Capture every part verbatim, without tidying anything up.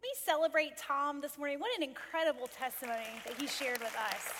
We celebrate Tom this morning. What an incredible testimony that he shared with us.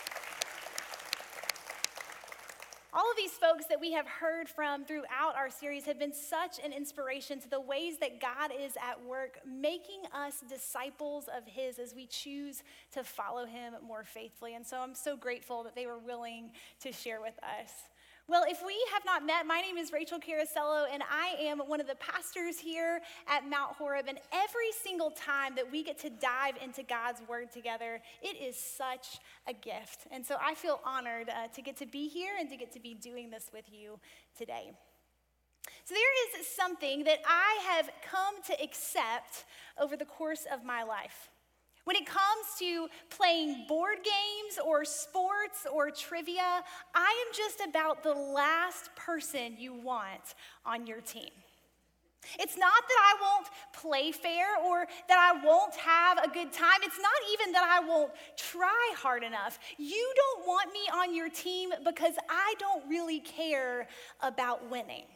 All of these folks that we have heard from throughout our series have been such an inspiration to the ways that God is at work, making us disciples of his as we choose to follow him more faithfully. And so I'm so grateful that they were willing to share with us. Well, if we have not met, my name is Rachel Carasello, and I am one of the pastors here at Mount Horeb. And every single time that we get to dive into God's word together, it is such a gift. And so I feel honored uh, to get to be here and to get to be doing this with you today. So there is something that I have come to accept over the course of my life. When it comes to playing board games or sports or trivia, I am just about the last person you want on your team. It's not that I won't play fair or that I won't have a good time. It's not even that I won't try hard enough. You don't want me on your team because I don't really care about winning.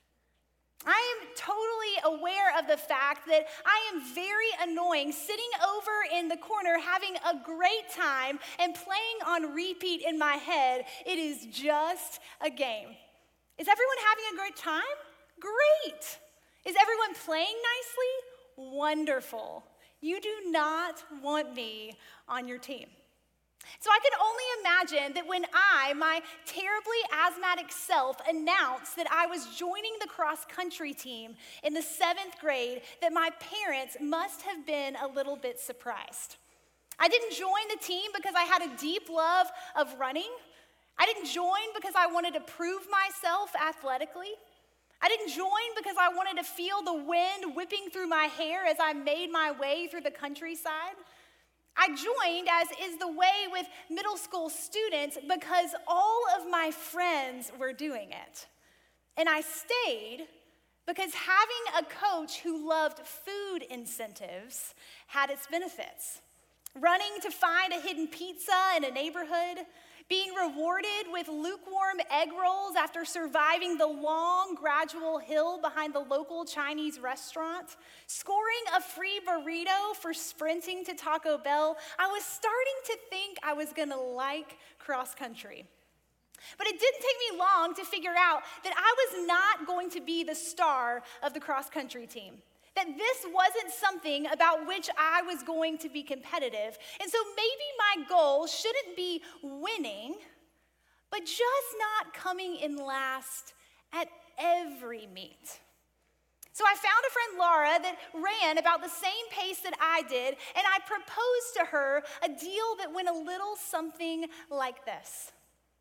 I am totally aware of the fact that I am very annoying, sitting over in the corner having a great time and playing on repeat in my head. It is just a game. Is everyone having a great time? Great. Is everyone playing nicely? Wonderful. You do not want me on your team. So I can only imagine that when I, my terribly asthmatic self, announced that I was joining the cross-country team in the seventh grade, that my parents must have been a little bit surprised. I didn't join the team because I had a deep love of running. I didn't join because I wanted to prove myself athletically. I didn't join because I wanted to feel the wind whipping through my hair as I made my way through the countryside. I joined, as is the way with middle school students, because all of my friends were doing it. And I stayed because having a coach who loved food incentives had its benefits. Running to find a hidden pizza in a neighborhood, being rewarded with lukewarm egg rolls after surviving the long, gradual hill behind the local Chinese restaurant, scoring a free burrito for sprinting to Taco Bell, I was starting to think I was gonna like cross country. But it didn't take me long to figure out that I was not going to be the star of the cross country team. That this wasn't something about which I was going to be competitive. And so maybe my goal shouldn't be winning, but just not coming in last at every meet. So I found a friend, Laura, that ran about the same pace that I did, and I proposed to her a deal that went a little something like this.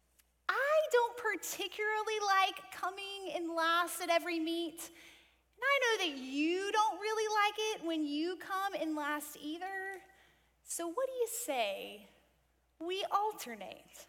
I don't particularly like coming in last at every meet. And I know that you don't really like it when you come in last either. So what do you say we alternate?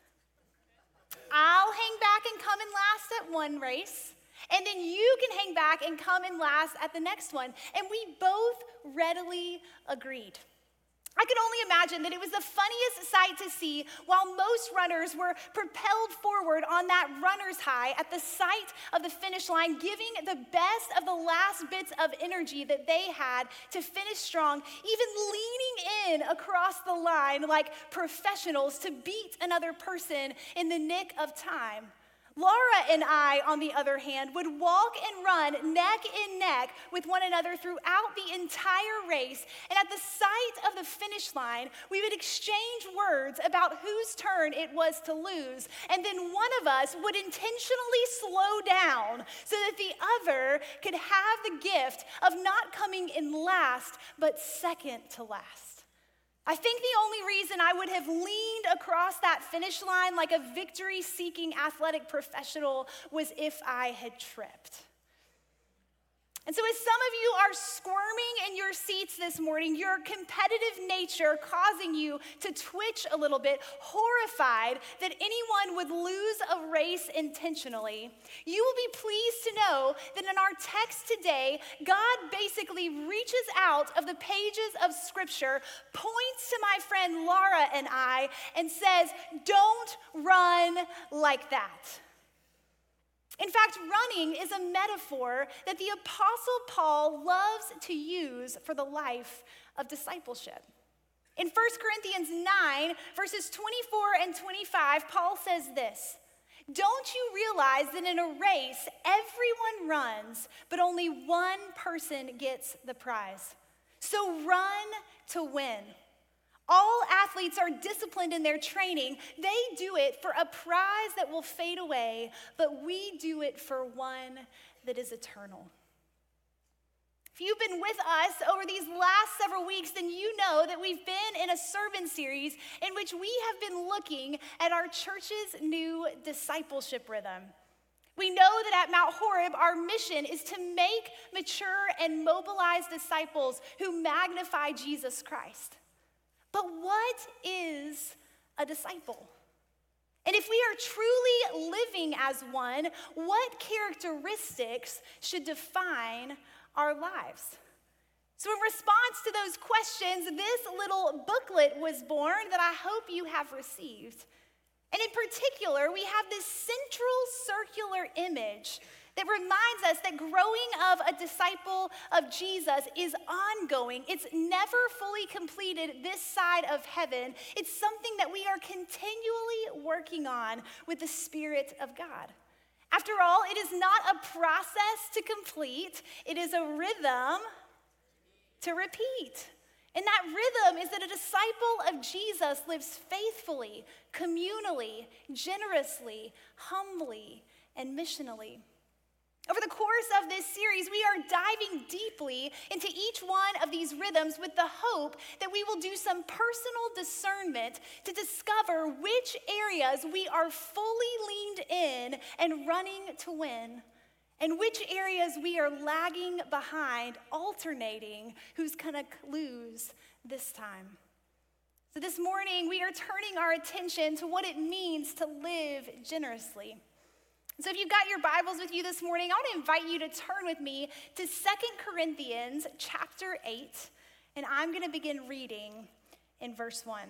I'll hang back and come in last at one race, and then you can hang back and come in last at the next one. And we both readily agreed. I could only imagine that it was the funniest sight to see while most runners were propelled forward on that runner's high at the sight of the finish line, giving the best of the last bits of energy that they had to finish strong, even leaning in across the line like professionals to beat another person in the nick of time. Laura and I, on the other hand, would walk and run neck in neck with one another throughout the entire race, and at the sight of the finish line, we would exchange words about whose turn it was to lose, and then one of us would intentionally slow down so that the other could have the gift of not coming in last, but second to last. I think the only reason I would have leaned across that finish line like a victory-seeking athletic professional was if I had tripped. And so as some of you are squirming in your seats this morning, your competitive nature causing you to twitch a little bit, horrified that anyone would lose a race intentionally, you will be pleased to know that in our text today, God basically reaches out of the pages of Scripture, points to my friend Laura and I, and says, "Don't run like that." In fact, running is a metaphor that the Apostle Paul loves to use for the life of discipleship. In First Corinthians nine, verses twenty-four and twenty-five, Paul says this: "Don't you realize that in a race, everyone runs, but only one person gets the prize? So run to win. All athletes are disciplined in their training. They do it for a prize that will fade away, but we do it for one that is eternal." If you've been with us over these last several weeks, then you know that we've been in a sermon series in which we have been looking at our church's new discipleship rhythm. We know that at Mount Horeb, our mission is to make mature and mobilized disciples who magnify Jesus Christ. But what is a disciple? And if we are truly living as one, what characteristics should define our lives? So in response to those questions, this little booklet was born that I hope you have received. And in particular, we have this central circular image that reminds us that growing of a disciple of Jesus is ongoing. It's never fully completed this side of heaven. It's something that we are continually working on with the Spirit of God. After all, it is not a process to complete. It is a rhythm to repeat. And that rhythm is that a disciple of Jesus lives faithfully, communally, generously, humbly, and missionally. Over the course of this series, we are diving deeply into each one of these rhythms with the hope that we will do some personal discernment to discover which areas we are fully leaned in and running to win, and which areas we are lagging behind, alternating, who's gonna lose this time. So this morning, we are turning our attention to what it means to live generously. So if you've got your Bibles with you this morning, I want to invite you to turn with me to Second Corinthians chapter eight, and I'm going to begin reading in verse one.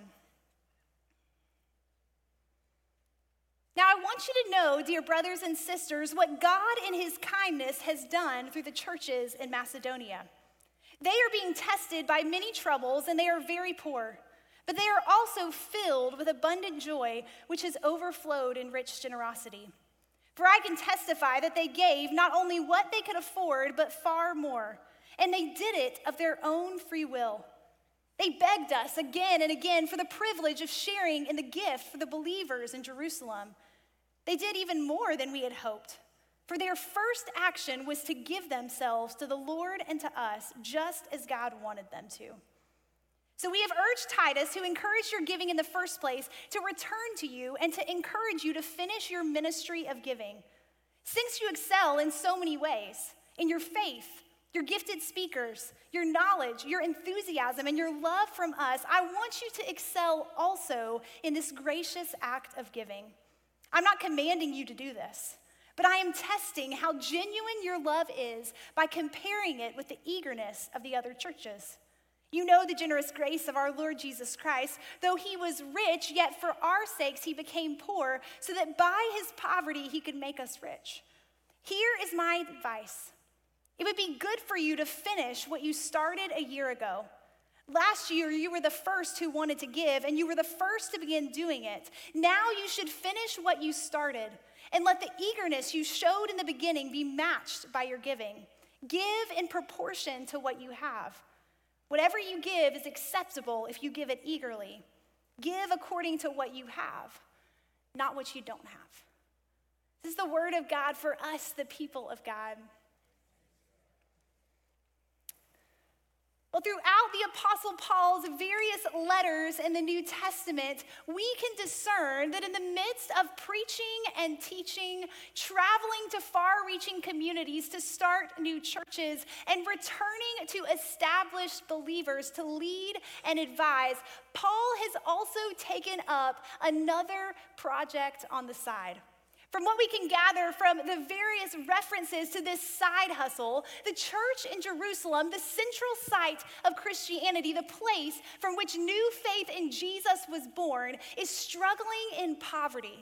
Now I want you to know, dear brothers and sisters, what God in his kindness has done through the churches in Macedonia. They are being tested by many troubles, and they are very poor, but they are also filled with abundant joy, which has overflowed in rich generosity. For I can testify that they gave not only what they could afford, but far more. And they did it of their own free will. They begged us again and again for the privilege of sharing in the gift for the believers in Jerusalem. They did even more than we had hoped. For their first action was to give themselves to the Lord and to us, just as God wanted them to. So we have urged Titus, who encouraged your giving in the first place, to return to you and to encourage you to finish your ministry of giving. Since you excel in so many ways, in your faith, your gifted speakers, your knowledge, your enthusiasm, and your love from us, I want you to excel also in this gracious act of giving. I'm not commanding you to do this, but I am testing how genuine your love is by comparing it with the eagerness of the other churches. You know the generous grace of our Lord Jesus Christ. Though he was rich, yet for our sakes he became poor, so that by his poverty he could make us rich. Here is my advice. It would be good for you to finish what you started a year ago. Last year, you were the first who wanted to give, and you were the first to begin doing it. Now you should finish what you started, and let the eagerness you showed in the beginning be matched by your giving. Give in proportion to what you have. Whatever you give is acceptable if you give it eagerly. Give according to what you have, not what you don't have. This is the word of God for us, the people of God. Well, throughout the Apostle Paul's various letters in the New Testament, we can discern that in the midst of preaching and teaching, traveling to far-reaching communities to start new churches, and returning to established believers to lead and advise, Paul has also taken up another project on the side. From what we can gather from the various references to this side hustle, the church in Jerusalem, the central site of Christianity, the place from which new faith in Jesus was born, is struggling in poverty.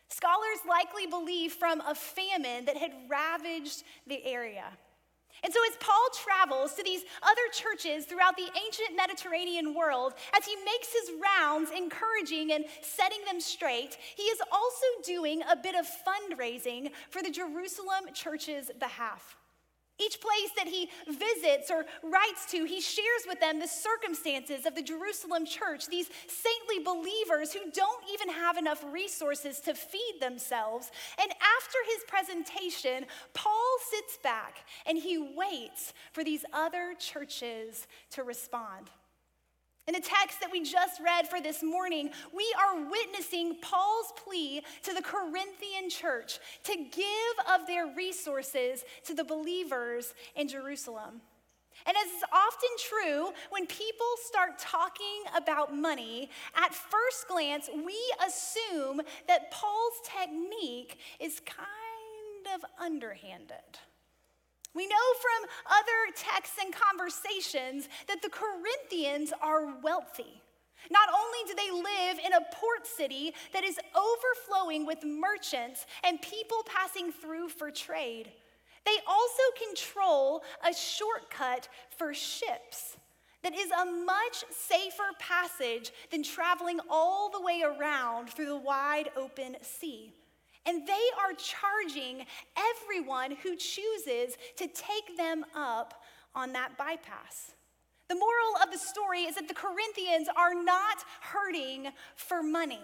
Scholars likely believe from a famine that had ravaged the area. And so as Paul travels to these other churches throughout the ancient Mediterranean world, as he makes his rounds encouraging and setting them straight, he is also doing a bit of fundraising for the Jerusalem church's behalf. Each place that he visits or writes to, he shares with them the circumstances of the Jerusalem church, these saintly believers who don't even have enough resources to feed themselves. And after his presentation, Paul sits back and he waits for these other churches to respond. In the text that we just read for this morning, we are witnessing Paul's plea to the Corinthian church to give of their resources to the believers in Jerusalem. And as is often true, when people start talking about money, at first glance, we assume that Paul's technique is kind of underhanded. We know from other texts and conversations that the Corinthians are wealthy. Not only do they live in a port city that is overflowing with merchants and people passing through for trade, they also control a shortcut for ships that is a much safer passage than traveling all the way around through the wide open sea. And they are charging everyone who chooses to take them up on that bypass. The moral of the story is that the Corinthians are not hurting for money.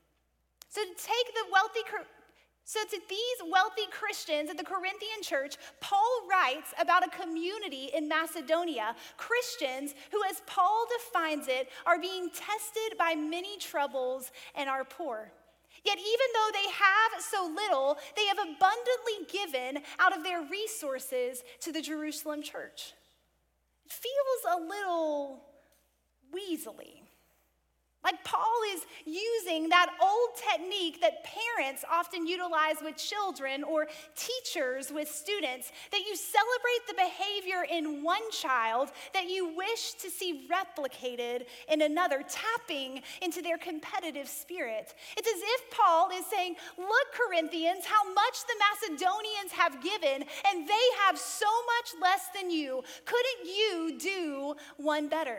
So to take the wealthy, so to these wealthy Christians at the Corinthian church, Paul writes about a community in Macedonia, Christians who, as Paul defines it, are being tested by many troubles and are poor. Yet even though they have so little, they have abundantly given out of their resources to the Jerusalem church. It feels a little weaselly. Like Paul is using that old technique that parents often utilize with children or teachers with students, that you celebrate the behavior in one child that you wish to see replicated in another, tapping into their competitive spirit. It's as if Paul is saying, look, Corinthians, how much the Macedonians have given, and they have so much less than you. Couldn't you do one better?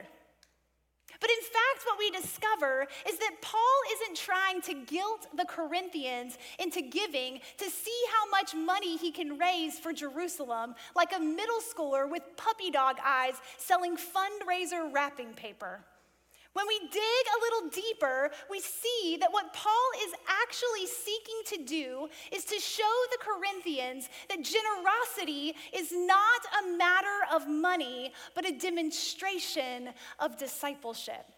But in fact, what we discover is that Paul isn't trying to guilt the Corinthians into giving to see how much money he can raise for Jerusalem, like a middle schooler with puppy dog eyes selling fundraiser wrapping paper. When we dig a little deeper, we see that what Paul is actually seeking to do is to show the Corinthians that generosity is not a matter of money, but a demonstration of discipleship.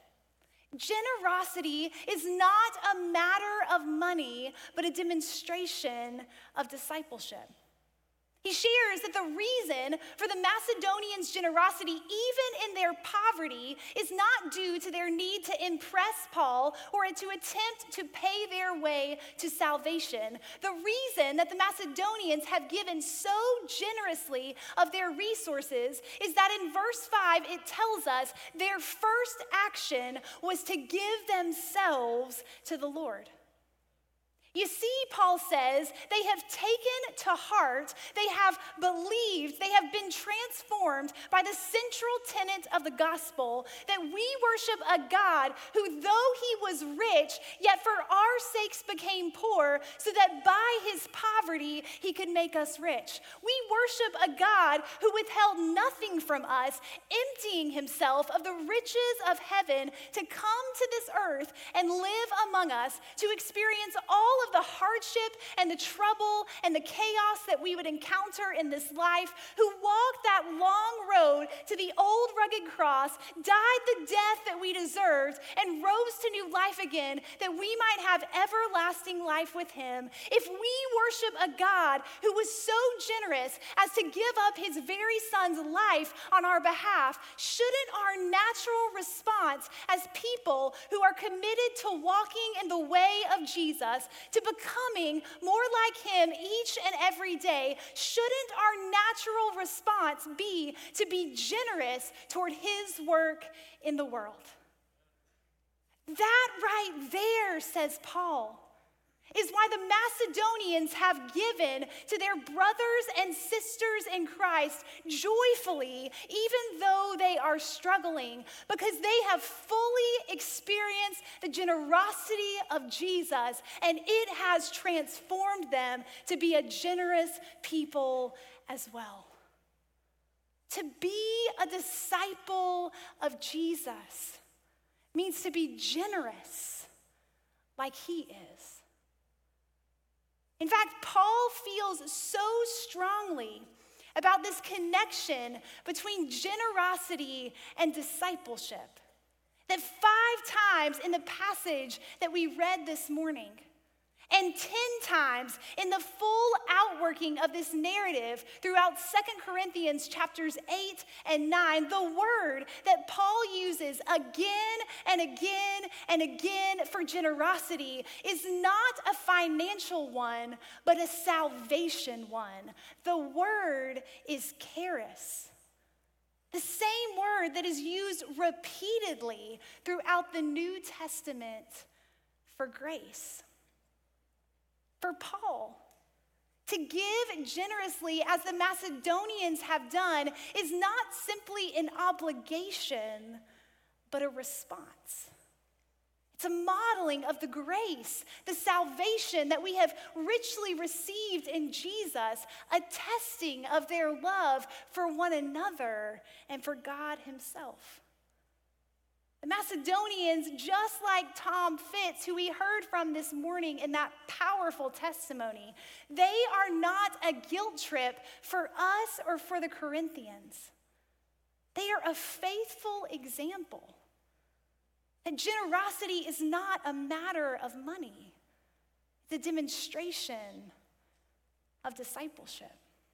Generosity is not a matter of money, but a demonstration of discipleship. He shares that the reason for the Macedonians' generosity, even in their poverty, is not due to their need to impress Paul or to attempt to pay their way to salvation. The reason that the Macedonians have given so generously of their resources is that in verse five, it tells us their first action was to give themselves to the Lord. You see, Paul says, they have taken to heart, they have believed, they have been transformed by the central tenet of the gospel that we worship a God who, though he was rich, yet for our sakes became poor, so that by his poverty he could make us rich. We worship a God who withheld nothing from us, emptying himself of the riches of heaven to come to this earth and live among us, to experience all of the hardship and the trouble and the chaos that we would encounter in this life, who walked that long road to the old rugged cross, died the death that we deserved, and rose to new life again, that we might have everlasting life with him. If we worship a God who was so generous as to give up his very son's life on our behalf, shouldn't our natural response as people who are committed to walking in the way of Jesus, to becoming more like him each and every day, shouldn't our natural response be to be generous toward his work in the world? That right there, says Paul, is why the Macedonians have given to their brothers and sisters in Christ joyfully, even though they are struggling, because they have fully experienced the generosity of Jesus, and it has transformed them to be a generous people as well. To be a disciple of Jesus means to be generous like he is. In fact, Paul feels so strongly about this connection between generosity and discipleship that five times in the passage that we read this morning, and ten times in the full outworking of this narrative throughout Second Corinthians chapters eight and nine, the word that Paul uses again and again and again for generosity is not a financial one, but a salvation one. The word is charis. The same word that is used repeatedly throughout the New Testament for grace. For Paul, to give generously as the Macedonians have done is not simply an obligation, but a response. It's a modeling of the grace, the salvation that we have richly received in Jesus, a testing of their love for one another and for God himself. The Macedonians, just like Tom Fitz, who we heard from this morning in that powerful testimony, they are not a guilt trip for us or for the Corinthians. They are a faithful example that generosity is not a matter of money. It's a demonstration of discipleship.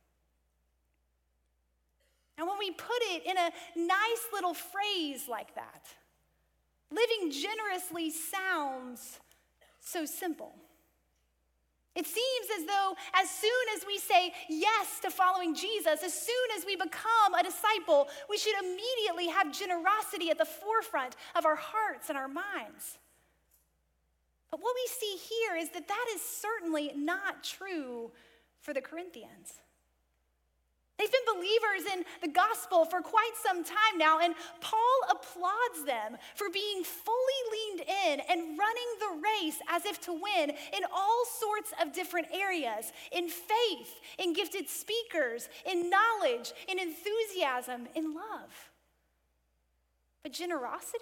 And when we put it in a nice little phrase like that, living generously sounds so simple. It seems as though as soon as we say yes to following Jesus, as soon as we become a disciple, we should immediately have generosity at the forefront of our hearts and our minds. But what we see here is that that is certainly not true for the Corinthians. They've been believers in the gospel for quite some time now, and Paul applauds them for being fully leaned in and running the race as if to win in all sorts of different areas, in faith, in gifted speakers, in knowledge, in enthusiasm, in love. But generosity?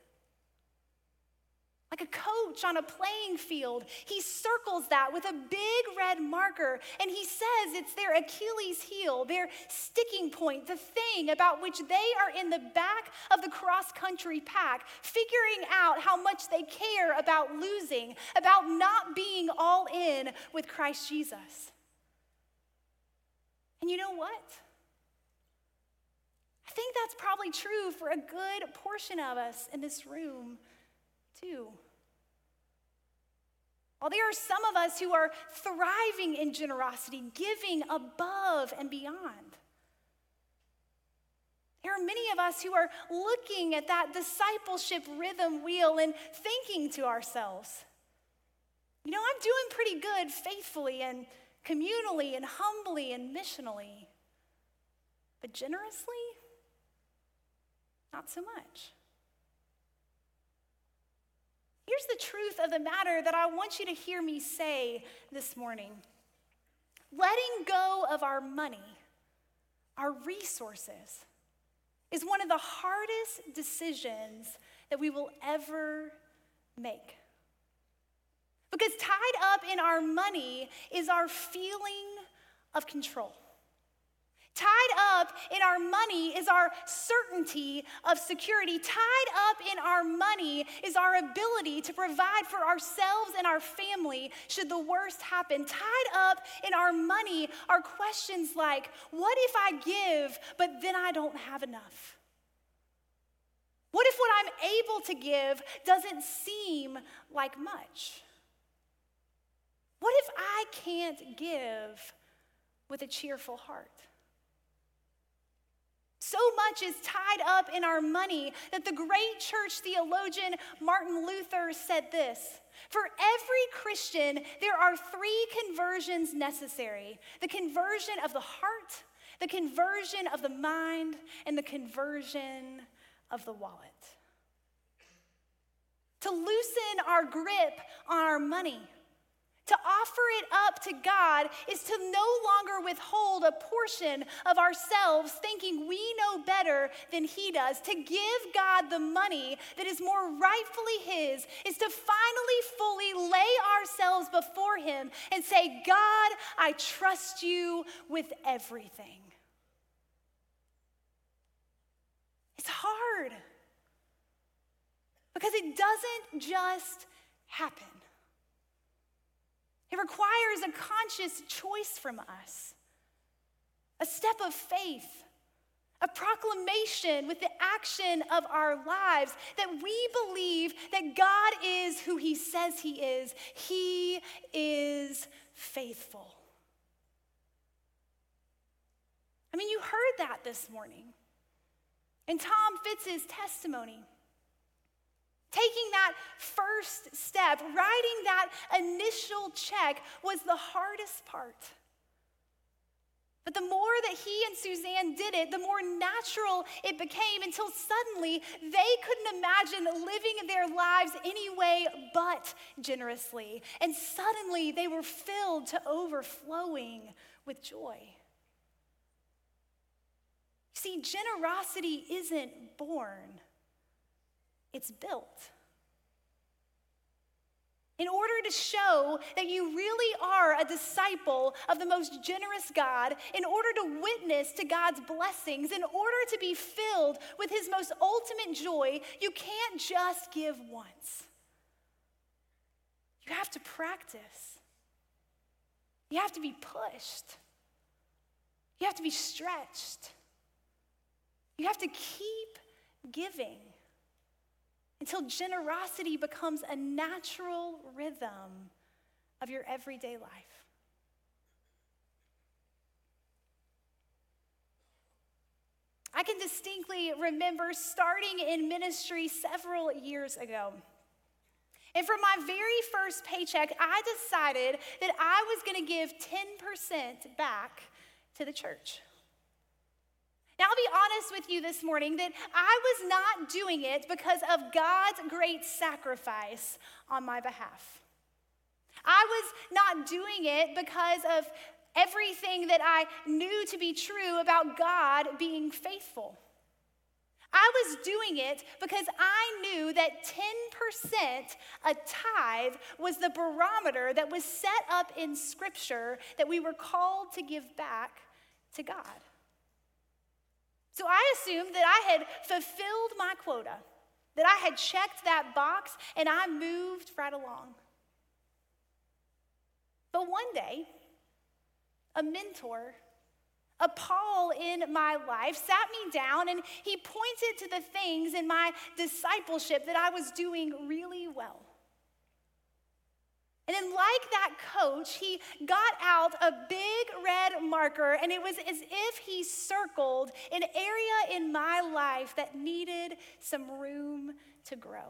Like a coach on a playing field, he circles that with a big red marker, and he says it's their Achilles heel, their sticking point, the thing about which they are in the back of the cross-country pack, figuring out how much they care about losing, about not being all in with Christ Jesus. And you know what? I think that's probably true for a good portion of us in this room, too. While there are some of us who are thriving in generosity, giving above and beyond, there are many of us who are looking at that discipleship rhythm wheel and thinking to ourselves, you know, I'm doing pretty good faithfully and communally and humbly and missionally, but generously, not so much. Here's the truth of the matter that I want you to hear me say this morning. Letting go of our money, our resources, is one of the hardest decisions that we will ever make. Because tied up in our money is our feeling of control. Tied up in our money is our certainty of security. Tied up in our money is our ability to provide for ourselves and our family should the worst happen. Tied up in our money are questions like, what if I give, but then I don't have enough? What if what I'm able to give doesn't seem like much? What if I can't give with a cheerful heart? So much is tied up in our money that the great church theologian Martin Luther said this: for every Christian, there are three conversions necessary: the conversion of the heart, the conversion of the mind, and the conversion of the wallet. To loosen our grip on our money, to offer it up to God, is to no longer withhold a portion of ourselves thinking we know better than he does. To give God the money that is more rightfully his is to finally fully lay ourselves before him and say, God, I trust you with everything. It's hard because it doesn't just happen. It requires a conscious choice from us, a step of faith, a proclamation with the action of our lives that we believe that God is who he says he is. He is faithful. I mean, you heard that this morning in Tom Fitz's testimony. Taking that first step, writing that initial check was the hardest part. But the more that he and Suzanne did it, the more natural it became, until suddenly they couldn't imagine living their lives any way but generously. And suddenly they were filled to overflowing with joy. See, generosity isn't born. It's built. In order to show that you really are a disciple of the most generous God, in order to witness to God's blessings, in order to be filled with his most ultimate joy, you can't just give once. You have to practice. You have to be pushed. You have to be stretched. You have to keep giving until generosity becomes a natural rhythm of your everyday life. I can distinctly remember starting in ministry several years ago. And for my very first paycheck, I decided that I was going to give ten percent back to the church. Now, I'll be honest with you this morning that I was not doing it because of God's great sacrifice on my behalf. I was not doing it because of everything that I knew to be true about God being faithful. I was doing it because I knew that ten percent, a tithe, was the barometer that was set up in Scripture that we were called to give back to God. So I assumed that I had fulfilled my quota, that I had checked that box, and I moved right along. But one day, a mentor, a Paul in my life, sat me down and he pointed to the things in my discipleship that I was doing really well. And then, like that coach, he got out a big red marker, and it was as if he circled an area in my life that needed some room to grow.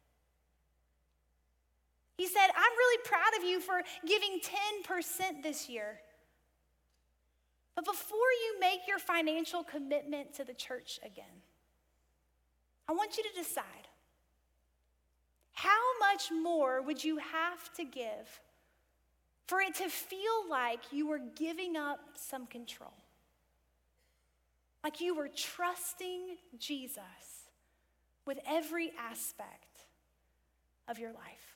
He said, I'm really proud of you for giving ten percent this year. But before you make your financial commitment to the church again, I want you to decide, how much more would you have to give for it to feel like you were giving up some control? Like you were trusting Jesus with every aspect of your life.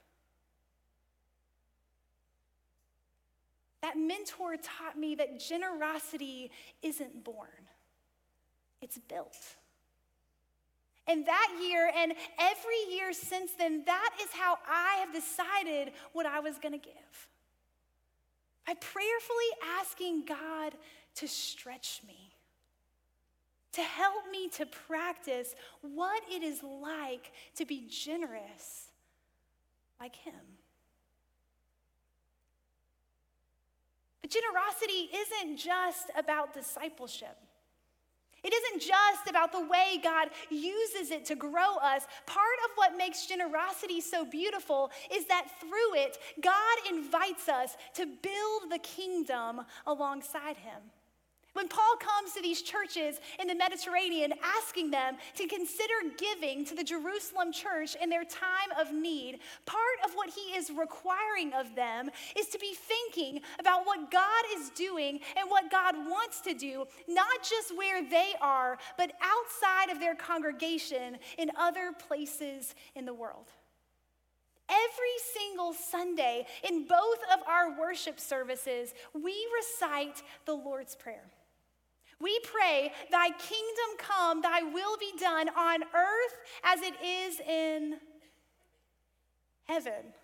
That mentor taught me that generosity isn't born, it's built. And that year and every year since then, that is how I have decided what I was going to give. By prayerfully asking God to stretch me, to help me to practice what it is like to be generous like him. But generosity isn't just about discipleship. It isn't just about the way God uses it to grow us. Part of what makes generosity so beautiful is that through it, God invites us to build the kingdom alongside him. When Paul comes to these churches in the Mediterranean, asking them to consider giving to the Jerusalem church in their time of need, part of what he is requiring of them is to be thinking about what God is doing and what God wants to do, not just where they are, but outside of their congregation in other places in the world. Every single Sunday in both of our worship services, we recite the Lord's Prayer. We pray, thy kingdom come, thy will be done on earth as it is in heaven.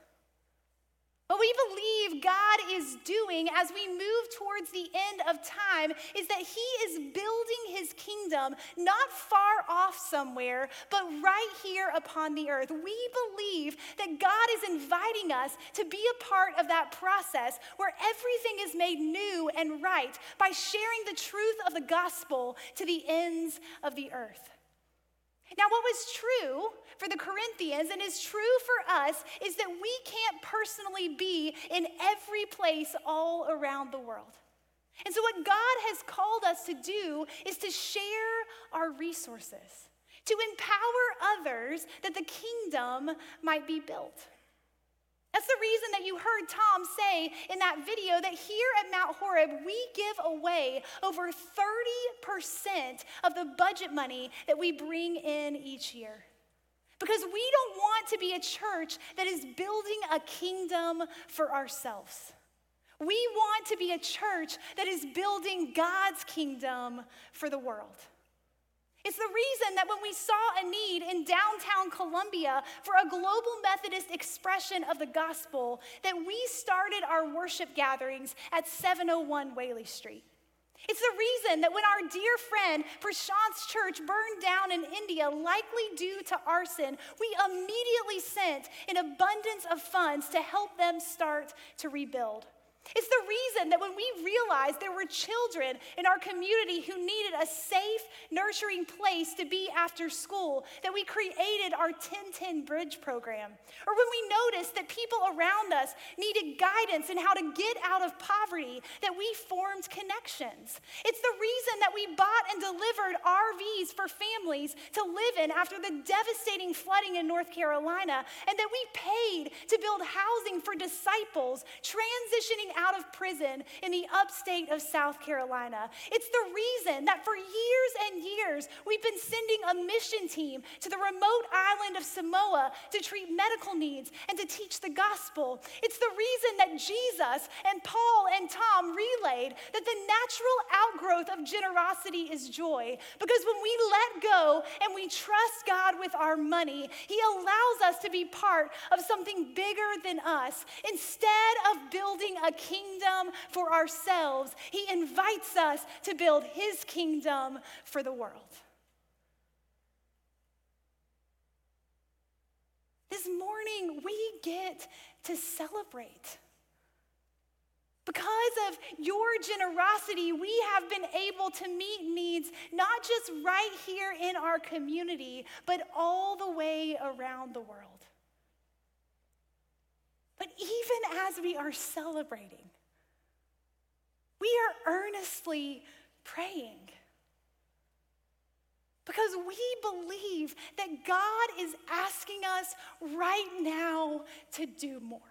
What we believe God is doing as we move towards the end of time is that he is building his kingdom not far off somewhere, but right here upon the earth. We believe that God is inviting us to be a part of that process where everything is made new and right by sharing the truth of the gospel to the ends of the earth. Now, what was true for the Corinthians and is true for us is that we can't personally be in every place all around the world. And so what God has called us to do is to share our resources, to empower others that the kingdom might be built. That's the reason that you heard Tom say in that video that here at Mount Horeb, we give away over thirty percent of the budget money that we bring in each year. Because we don't want to be a church that is building a kingdom for ourselves. We want to be a church that is building God's kingdom for the world. It's the reason that when we saw a need in downtown Columbia for a global Methodist expression of the gospel, that we started our worship gatherings at seven oh one Whaley Street. It's the reason that when our dear friend Prashant's church burned down in India, likely due to arson, we immediately sent an abundance of funds to help them start to rebuild. It's the reason that when we realized there were children in our community who needed a safe, nurturing place to be after school, that we created our ten ten Bridge program. Or when we noticed that people around us needed guidance in how to get out of poverty, that we formed Connections. It's the reason that we bought and delivered R Vs for families to live in after the devastating flooding in North Carolina, and that we paid to build housing for disciples transitioning out of prison in the upstate of South Carolina. It's the reason that for years and years, we've been sending a mission team to the remote island of Samoa to treat medical needs and to teach the gospel. It's the reason that Jesus and Paul and Tom relayed that the natural outgrowth of generosity is joy. Because when we let go and we trust God with our money, he allows us to be part of something bigger than us. Instead of building a kingdom for ourselves, he invites us to build his kingdom for the world. This morning, we get to celebrate. Because of your generosity, we have been able to meet needs not just right here in our community, but all the way around the world. But even as we are celebrating, we are earnestly praying. Because we believe that God is asking us right now to do more.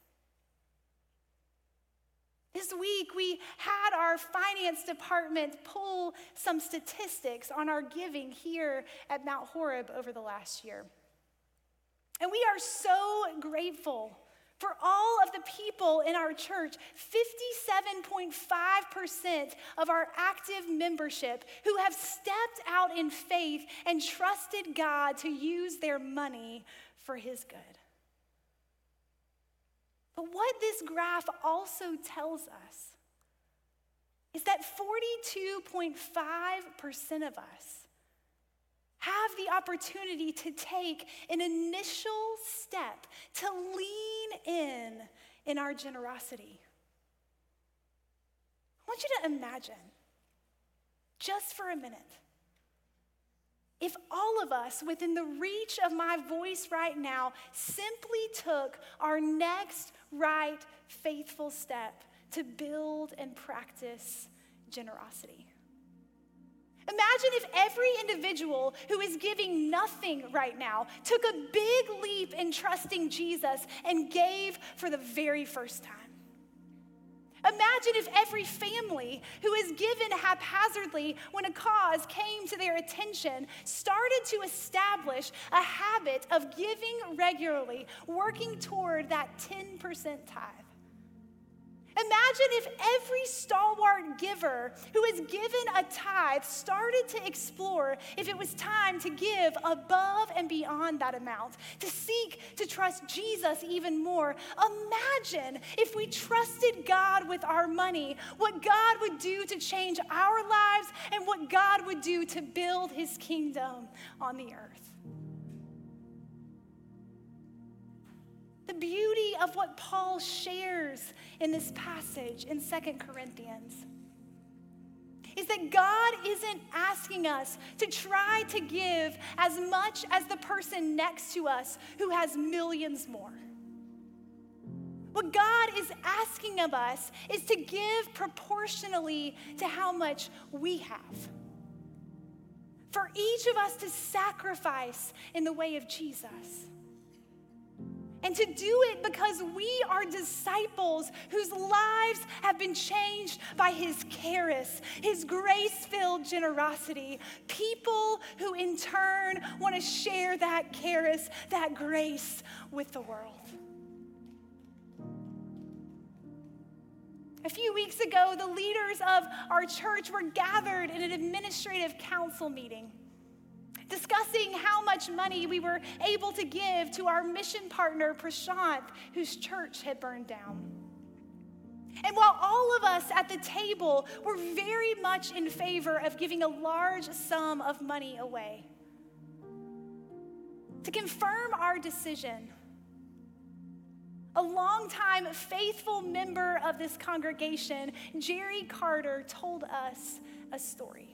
This week, we had our finance department pull some statistics on our giving here at Mount Horeb over the last year. And we are so grateful for all of the people in our church. Fifty-seven point five percent of our active membership who have stepped out in faith and trusted God to use their money for his good. But what this graph also tells us is that forty-two point five percent of us have the opportunity to take an initial step to lean in in our generosity. I want you to imagine, just for a minute, if all of us within the reach of my voice right now simply took our next right faithful step to build and practice generosity. Imagine if every individual who is giving nothing right now took a big leap in trusting Jesus and gave for the very first time. Imagine if every family who is given haphazardly when a cause came to their attention started to establish a habit of giving regularly, working toward that ten percent tithe. Imagine if every stalwart giver who is given a tithe started to explore if it was time to give above and beyond that amount, to seek to trust Jesus even more. Imagine if we trusted God with our money, what God would do to change our lives and what God would do to build his kingdom on the earth. The beauty of what Paul shares in this passage in Second Corinthians is that God isn't asking us to try to give as much as the person next to us who has millions more. What God is asking of us is to give proportionally to how much we have. For each of us to sacrifice in the way of Jesus. And to do it because we are disciples whose lives have been changed by his charis, his grace-filled generosity. People who in turn want to share that charis, that grace with the world. A few weeks ago, the leaders of our church were gathered in an administrative council meeting, discussing how much money we were able to give to our mission partner, Prashant, whose church had burned down. And while all of us at the table were very much in favor of giving a large sum of money away, to confirm our decision, a longtime faithful member of this congregation, Jerry Carter, told us a story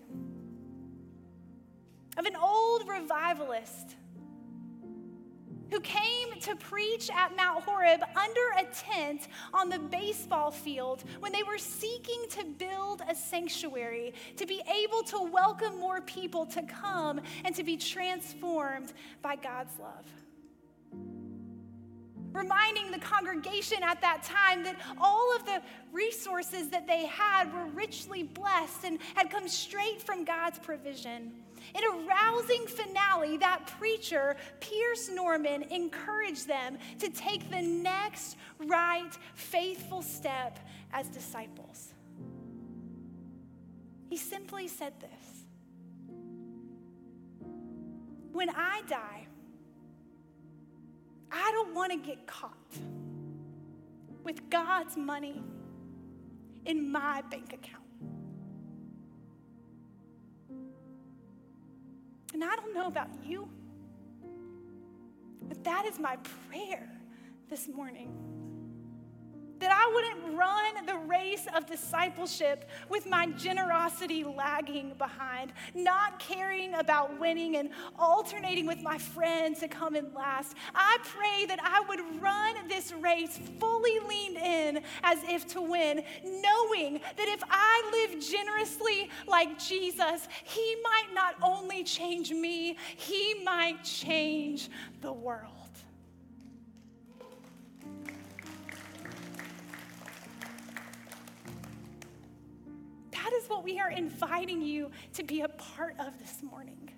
of an old revivalist who came to preach at Mount Horeb under a tent on the baseball field when they were seeking to build a sanctuary to be able to welcome more people to come and to be transformed by God's love. Reminding the congregation at that time that all of the resources that they had were richly blessed and had come straight from God's provision. In a rousing finale, that preacher, Pierce Norman, encouraged them to take the next right, faithful step as disciples. He simply said this: when I die, I don't want to get caught with God's money in my bank account. And I don't know about you, but that is my prayer this morning. That I wouldn't run the race of discipleship with my generosity lagging behind, not caring about winning and alternating with my friends to come in last. I pray that I would run this race fully leaned in as if to win, knowing that if I live generously like Jesus, he might not only change me, he might change the world. That is what we are inviting you to be a part of this morning.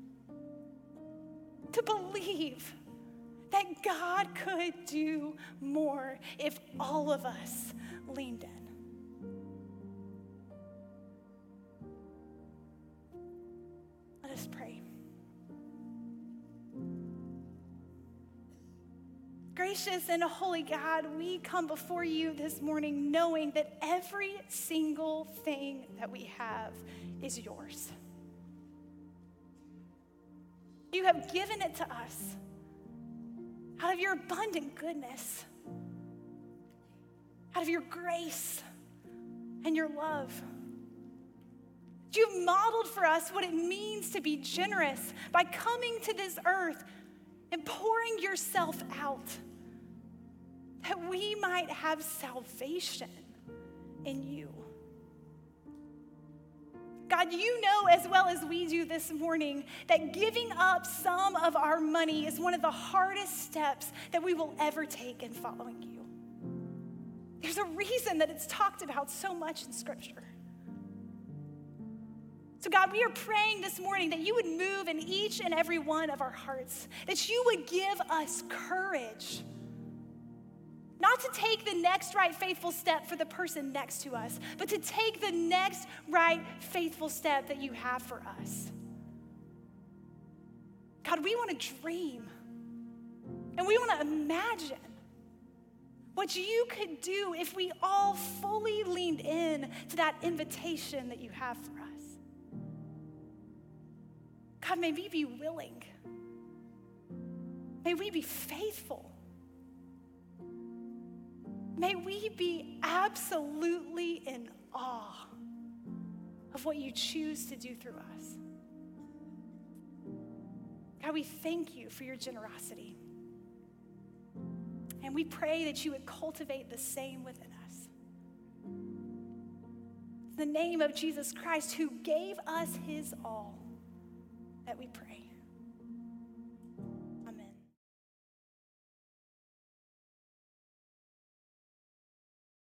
To believe that God could do more if all of us leaned in. Let us pray. Gracious and holy God, we come before you this morning knowing that every single thing that we have is yours. You have given it to us out of your abundant goodness, out of your grace and your love. You've modeled for us what it means to be generous by coming to this earth and pouring yourself out, that we might have salvation in you. God, you know as well as we do this morning that giving up some of our money is one of the hardest steps that we will ever take in following you. There's a reason that it's talked about so much in Scripture. So God, we are praying this morning that you would move in each and every one of our hearts, that you would give us courage, not to take the next right faithful step for the person next to us, but to take the next right faithful step that you have for us. God, we want to dream and we want to imagine what you could do if we all fully leaned in to that invitation that you have for us. God, may we be willing. May we be faithful. May we be absolutely in awe of what you choose to do through us. God, we thank you for your generosity. And we pray that you would cultivate the same within us. In the name of Jesus Christ, who gave us his all, that we pray.